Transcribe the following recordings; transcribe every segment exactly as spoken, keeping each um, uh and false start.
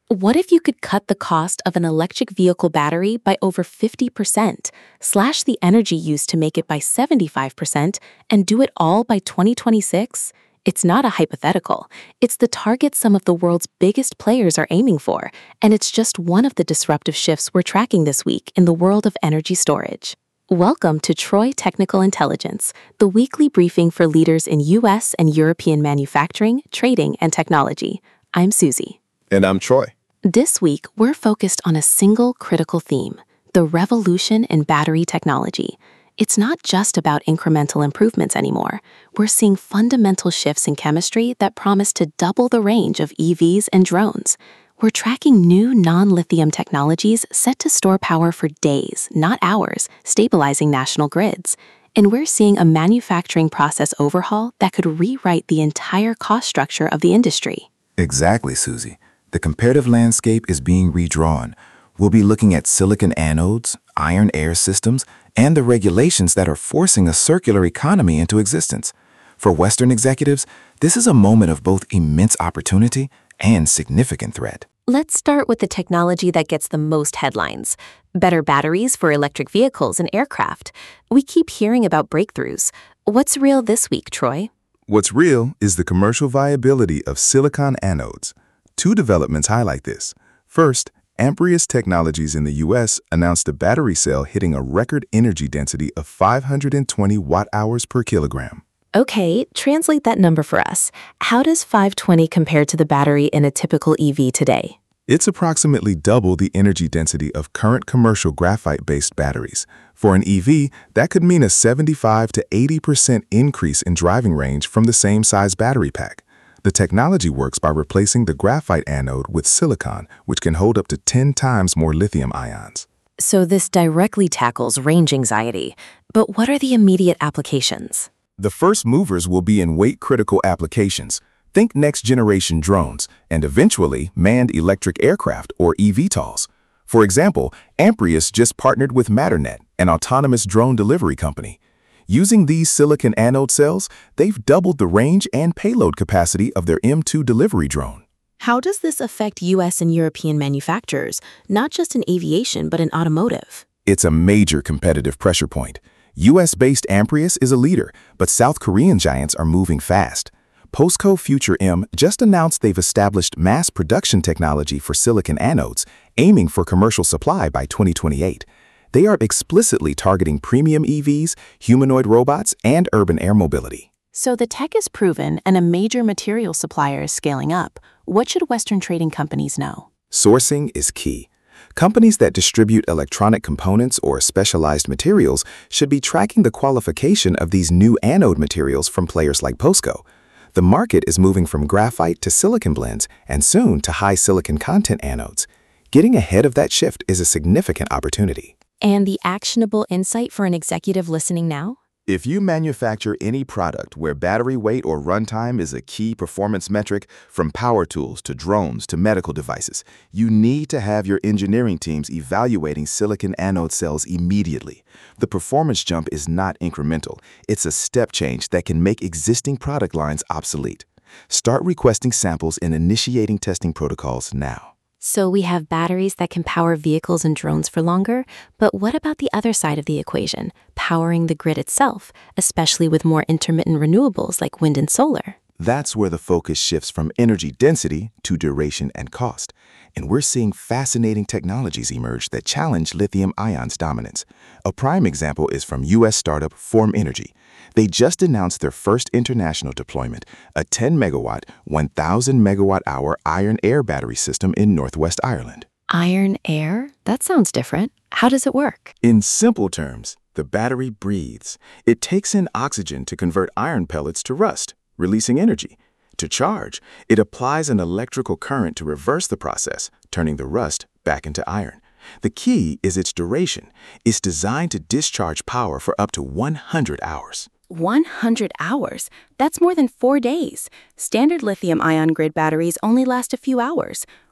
What if you could cut the cost of an electric vehicle battery by over fifty percent, slash the energy used to make it by seventy-five percent, and do it all by twenty twenty-six? It's not a hypothetical. It's the target some of the world's biggest players are aiming for, and it's just one of the disruptive shifts we're tracking this week in the world of energy storage. Welcome to Troy Technical Intelligence, the weekly briefing for leaders in U S and European manufacturing, trading, and technology. I'm Susie. And I'm Troy. This week, we're focused on a single critical theme: the revolution in battery technology. It's not just about incremental improvements anymore. We're seeing fundamental shifts in chemistry that promise to double the range of E Vs and drones. We're tracking new non-lithium technologies set to store power for days, not hours, stabilizing national grids. And we're seeing a manufacturing process overhaul that could rewrite the entire cost structure of the industry. Exactly, Susie. The comparative landscape is being redrawn. We'll be looking at silicon anodes, iron air systems, and the regulations that are forcing a circular economy into existence. For Western executives, this is a moment of both immense opportunity and significant threat. Let's start with the technology that gets the most headlines: better batteries for electric vehicles and aircraft. We keep hearing about breakthroughs. What's real this week, Troy? What's real is the commercial viability of silicon anodes. Two developments highlight this. First, Amprius Technologies in the U S announced a battery cell hitting a record energy density of five hundred twenty watt-hours per kilogram. Okay, translate that number for us. How does five twenty compare to the battery in a typical E V today? It's approximately double the energy density of current commercial graphite-based batteries. For an E V, that could mean a seventy-five to eighty percent increase in driving range from the same size battery pack. The technology works by replacing the graphite anode with silicon, which can hold up to ten times more lithium ions. So this directly tackles range anxiety. But what are the immediate applications? The first movers will be in weight-critical applications. Think next-generation drones, and eventually manned electric aircraft, or E V TOLs. For example, Amprius just partnered with Matternet, an autonomous drone delivery company. Using these silicon anode cells, they've doubled the range and payload capacity of their M two delivery drone. How does this affect U S and European manufacturers, not just in aviation but in automotive? It's a major competitive pressure point. U S-based Amprius is a leader, but South Korean giants are moving fast. POSCO Future M just announced they've established mass production technology for silicon anodes, aiming for commercial supply by twenty twenty-eight. They are explicitly targeting premium E Vs, humanoid robots, and urban air mobility. So the tech is proven and a major material supplier is scaling up. What should Western trading companies know? Sourcing is key. Companies that distribute electronic components or specialized materials should be tracking the qualification of these new anode materials from players like POSCO. The market is moving from graphite to silicon blends and soon to high silicon content anodes. Getting ahead of that shift is a significant opportunity. And the actionable insight for an executive listening now? If you manufacture any product where battery weight or runtime is a key performance metric, from power tools to drones to medical devices, you need to have your engineering teams evaluating silicon anode cells immediately. The performance jump is not incremental. It's a step change that can make existing product lines obsolete. Start requesting samples and initiating testing protocols now. So we have batteries that can power vehicles and drones for longer, but what about the other side of the equation, powering the grid itself, especially with more intermittent renewables like wind and solar? That's where the focus shifts from energy density to duration and cost. And we're seeing fascinating technologies emerge that challenge lithium-ion's dominance. A prime example is from U S startup Form Energy. They just announced their first international deployment, a ten megawatt, one thousand megawatt hour iron air battery system in Northwest Ireland. Iron air? That sounds different. How does it work? In simple terms, the battery breathes. It takes in oxygen to convert iron pellets to rust, releasing energy. To charge, it applies an electrical current to reverse the process, turning the rust back into iron. The key is its duration. It's designed to discharge power for up to one hundred hours. one hundred hours? That's more than four days. Standard lithium-ion grid batteries only last a few hours.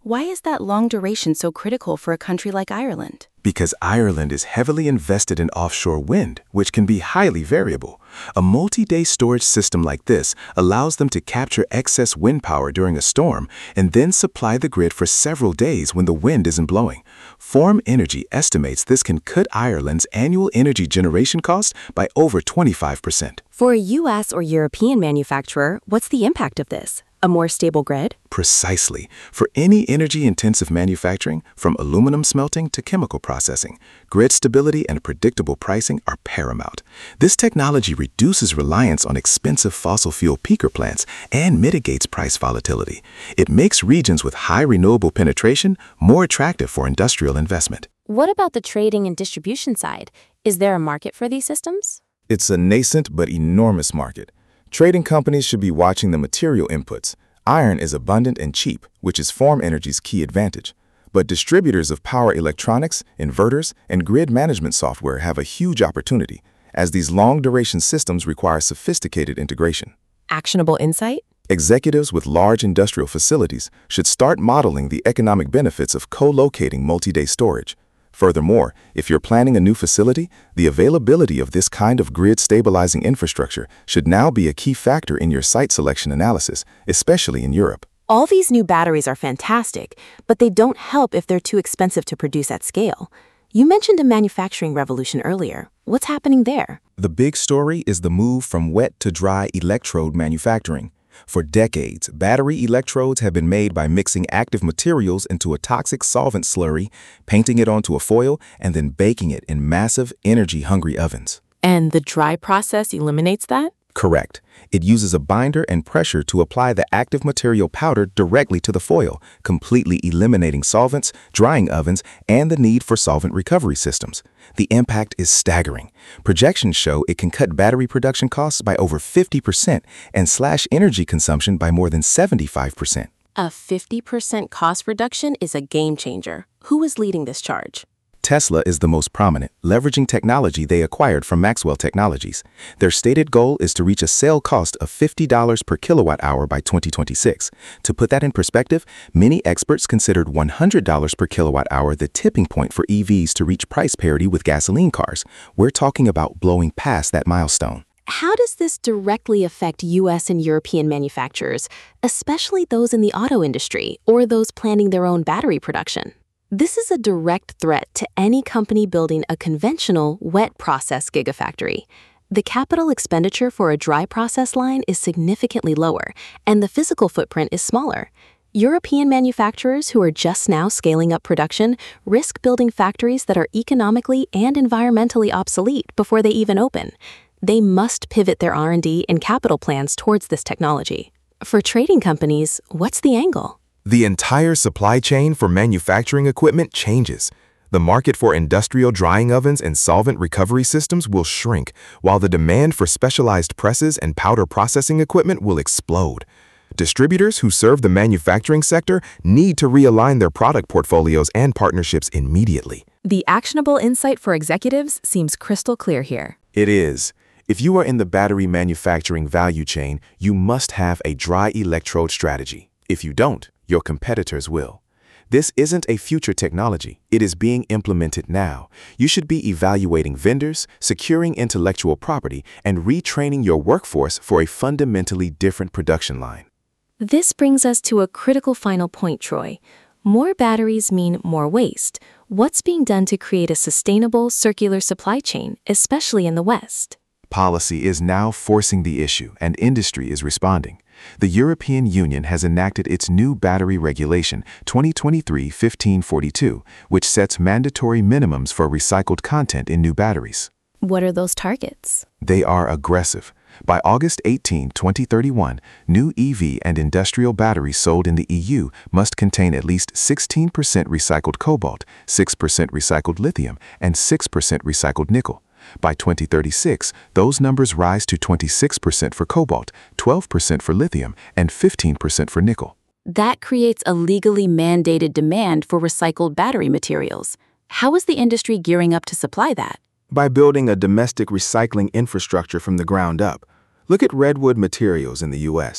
Why is that long duration so critical for a country like Ireland? Because Ireland is heavily invested in offshore wind, which can be highly variable. A multi-day storage system like this allows them to capture excess wind power during a storm and then supply the grid for several days when the wind isn't blowing. Form Energy estimates this can cut Ireland's annual energy generation cost by over twenty-five percent. For a U S or European manufacturer, what's the impact of this? A more stable grid? Precisely. For any energy-intensive manufacturing, from aluminum smelting to chemical processing, grid stability and predictable pricing are paramount. This technology reduces reliance on expensive fossil fuel peaker plants and mitigates price volatility. It makes regions with high renewable penetration more attractive for industrial investment. What about the trading and distribution side? Is there a market for these systems? It's a nascent but enormous market. Trading companies should be watching the material inputs. Iron is abundant and cheap, which is Form Energy's key advantage. But distributors of power electronics, inverters, and grid management software have a huge opportunity, as these long-duration systems require sophisticated integration. Actionable insight? Executives with large industrial facilities should start modeling the economic benefits of co-locating multi-day storage. Furthermore, if you're planning a new facility, the availability of this kind of grid-stabilizing infrastructure should now be a key factor in your site selection analysis, especially in Europe. All these new batteries are fantastic, but they don't help if they're too expensive to produce at scale. You mentioned a manufacturing revolution earlier. What's happening there? The big story is the move from wet to dry electrode manufacturing. For decades, battery electrodes have been made by mixing active materials into a toxic solvent slurry, painting it onto a foil, and then baking it in massive, energy-hungry ovens. And the dry process eliminates that? Correct. It uses a binder and pressure to apply the active material powder directly to the foil, completely eliminating solvents, drying ovens, and the need for solvent recovery systems. The impact is staggering. Projections show it can cut battery production costs by over fifty percent and slash energy consumption by more than seventy-five percent. A fifty percent cost reduction is a game changer. Who is leading this charge? Tesla is the most prominent, leveraging technology they acquired from Maxwell Technologies. Their stated goal is to reach a sale cost of fifty dollars per kilowatt hour by twenty twenty-six. To put that in perspective, many experts considered one hundred dollars per kilowatt hour the tipping point for E Vs to reach price parity with gasoline cars. We're talking about blowing past that milestone. How does this directly affect U S and European manufacturers, especially those in the auto industry or those planning their own battery production? This is a direct threat to any company building a conventional wet process gigafactory. The capital expenditure for a dry process line is significantly lower, and the physical footprint is smaller. European manufacturers who are just now scaling up production risk building factories that are economically and environmentally obsolete before they even open. They must pivot their R and D and capital plans towards this technology. For trading companies, what's the angle? The entire supply chain for manufacturing equipment changes. The market for industrial drying ovens and solvent recovery systems will shrink, while the demand for specialized presses and powder processing equipment will explode. Distributors who serve the manufacturing sector need to realign their product portfolios and partnerships immediately. The actionable insight for executives seems crystal clear here. It is. If you are in the battery manufacturing value chain, you must have a dry electrode strategy. If you don't, your competitors will. This isn't a future technology. It is being implemented now. You should be evaluating vendors, securing intellectual property, and retraining your workforce for a fundamentally different production line. This brings us to a critical final point, Troy. More batteries mean more waste. What's being done to create a sustainable, circular supply chain, especially in the West? Policy is now forcing the issue, and industry is responding. The European Union has enacted its new battery regulation twenty twenty-three dash fifteen forty-two, which sets mandatory minimums for recycled content in new batteries. What are those targets? They are aggressive. By August eighteenth, twenty thirty-one, new E V and industrial batteries sold in the E U must contain at least sixteen percent recycled cobalt, six percent recycled lithium, and six percent recycled nickel. By twenty thirty-six, those numbers rise to twenty-six percent for cobalt, twelve percent for lithium, and fifteen percent for nickel. That creates a legally mandated demand for recycled battery materials. How is the industry gearing up to supply that? By building a domestic recycling infrastructure from the ground up. Look at Redwood Materials in the U S.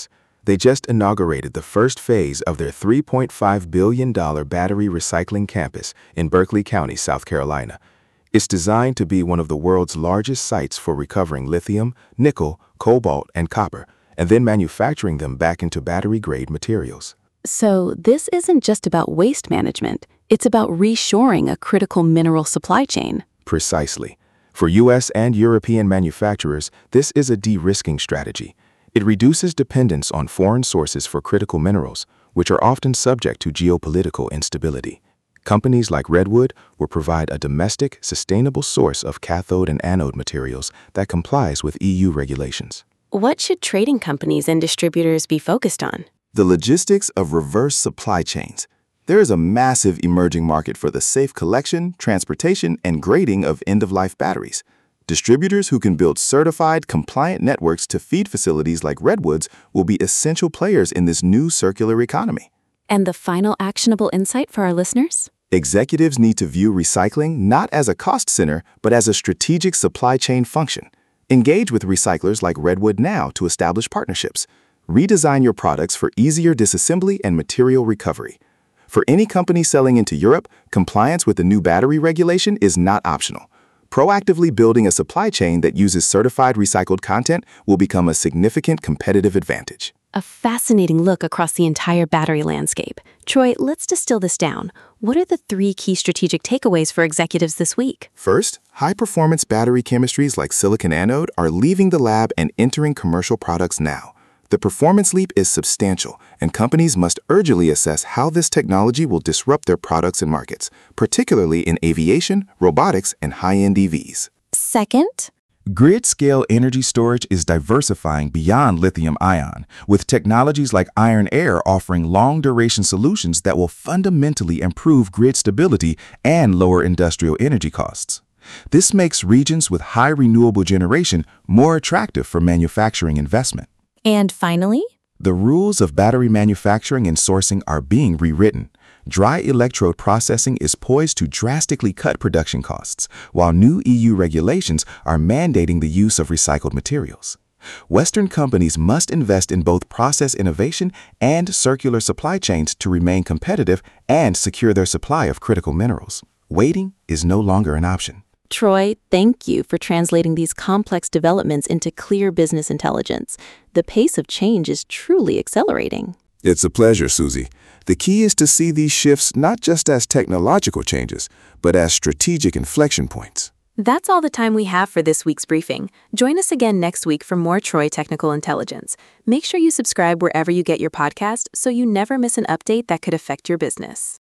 They just inaugurated the first phase of their three point five billion dollars battery recycling campus in Berkeley County, South Carolina. It's designed to be one of the world's largest sites for recovering lithium, nickel, cobalt, and copper, and then manufacturing them back into battery-grade materials. So this isn't just about waste management. It's about reshoring a critical mineral supply chain. Precisely. For U S and European manufacturers, this is a de-risking strategy. It reduces dependence on foreign sources for critical minerals, which are often subject to geopolitical instability. Companies like Redwood will provide a domestic, sustainable source of cathode and anode materials that complies with E U regulations. What should trading companies and distributors be focused on? The logistics of reverse supply chains. There is a massive emerging market for the safe collection, transportation, and grading of end-of-life batteries. Distributors who can build certified, compliant networks to feed facilities like Redwood's will be essential players in this new circular economy. And the final actionable insight for our listeners? Executives need to view recycling not as a cost center, but as a strategic supply chain function. Engage with recyclers like Redwood now to establish partnerships. Redesign your products for easier disassembly and material recovery. For any company selling into Europe, compliance with the new battery regulation is not optional. Proactively building a supply chain that uses certified recycled content will become a significant competitive advantage. A fascinating look across the entire battery landscape. Troy, let's distill this down. What are the three key strategic takeaways for executives this week? First, high-performance battery chemistries like silicon anode are leaving the lab and entering commercial products now. The performance leap is substantial, and companies must urgently assess how this technology will disrupt their products and markets, particularly in aviation, robotics, and high-end E Vs. Second, Grid-scale energy storage is diversifying beyond lithium-ion, with technologies like iron air offering long-duration solutions that will fundamentally improve grid stability and lower industrial energy costs. This makes regions with high renewable generation more attractive for manufacturing investment. And finally, The rules of battery manufacturing and sourcing are being rewritten. Dry electrode processing is poised to drastically cut production costs, while new E U regulations are mandating the use of recycled materials. Western companies must invest in both process innovation and circular supply chains to remain competitive and secure their supply of critical minerals. Waiting is no longer an option. Troy, thank you for translating these complex developments into clear business intelligence. The pace of change is truly accelerating. It's a pleasure, Susie. The key is to see these shifts not just as technological changes, but as strategic inflection points. that's all the time we have for this week's briefing. Join us again next week for more Troy Technical Intelligence. Make sure you subscribe wherever you get your podcast so you never miss an update that could affect your business.